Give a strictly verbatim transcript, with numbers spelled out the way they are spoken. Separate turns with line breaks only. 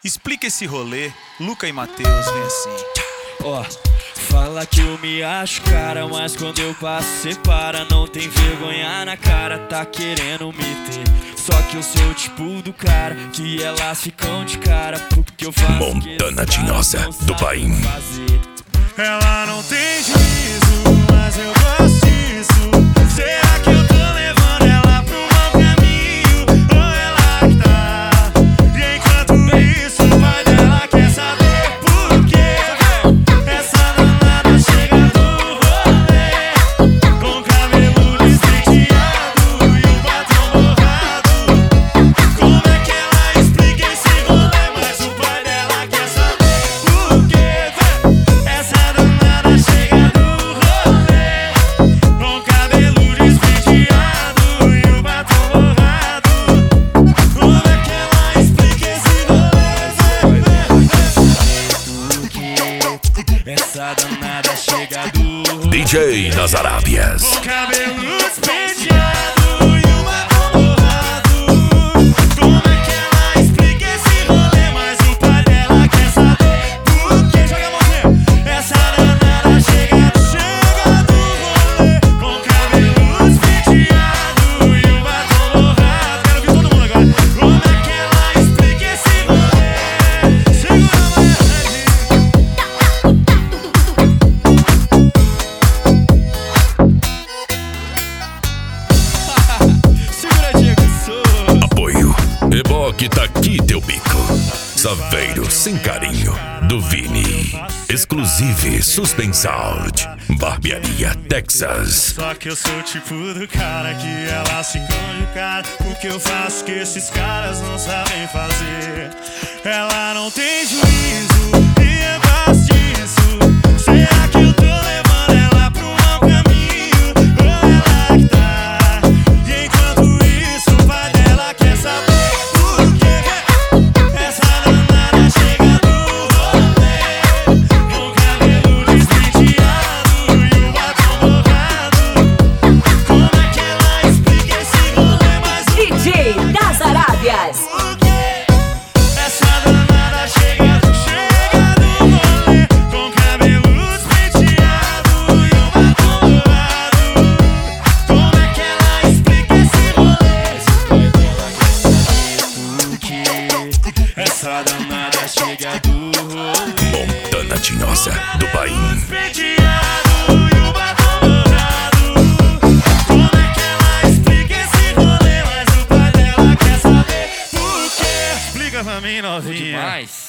Explica esse rolê, Luca e Matheus, vem assim.
Ó, oh, fala que eu me acho cara, mas quando eu passo cê para. Não tem vergonha na cara, tá querendo me ter. Só que eu sou o tipo do cara que elas ficam de cara porque eu faço.
Montana Tinhosa, do Paim.
Ela não tem juízo, mas eu gosto disso. Será que eu tô levando ela pro mau caminho? Ou ela que tá? E enquanto isso o pai dela quer saber por quê. Essa danada chega no rolê com cabelo despenteado e o batom borrado. Como é que ela explica esse rolê? Mas o pai dela quer saber por quê. Essa danada chega no rolê com cabelo despenteado e o batom borrado. Como é que ela explica esse rolê? Essa danada chega do rolê
D J das Arábias.
com cabelo despenteado e o batom borrado. Como é que ela explica esse rolê? Mas o pai dela quer saber por quê. Joga a mãozinha. Essa danada chega, chega do rolê com cabelo despenteado e o batom borrado. Quero ver todo mundo agora. Como é que ela explica esse rolê? Segura a mão.
Segura, Diego, sou.
Apoio. Reboque tá aqui teu bico. Saveiro sem carinho, do Vini. Exclusive Suspensalt. Barbearia Texas.
Só que eu sou o tipo do cara que ela se conjugar. O que eu faço que esses caras não sabem fazer. Ela não tem juízo e eu gosto disso. Será que eu tô levando ela pro mau caminho? Ou ela que tá? E enquanto isso o pai dela quer saber por quê. Essa danada chega no rolê com cabelo despenteado e o batom borrado. Como é que ela explica esse rolê? Mas o
D J das Arábias.
por quê? Essa danada chega, chega no rolê com cabelo despenteado e o batom borrado. Como é que ela explica esse rolê? Por quê? Essa danada chega do rolê
Montana Tinhosa, do Paim.
despenteado e o batom borrado. Como é que ela explica esse rolê? Mas o pai dela quer saber por quê. Explica pra mim, novinha.
Demais.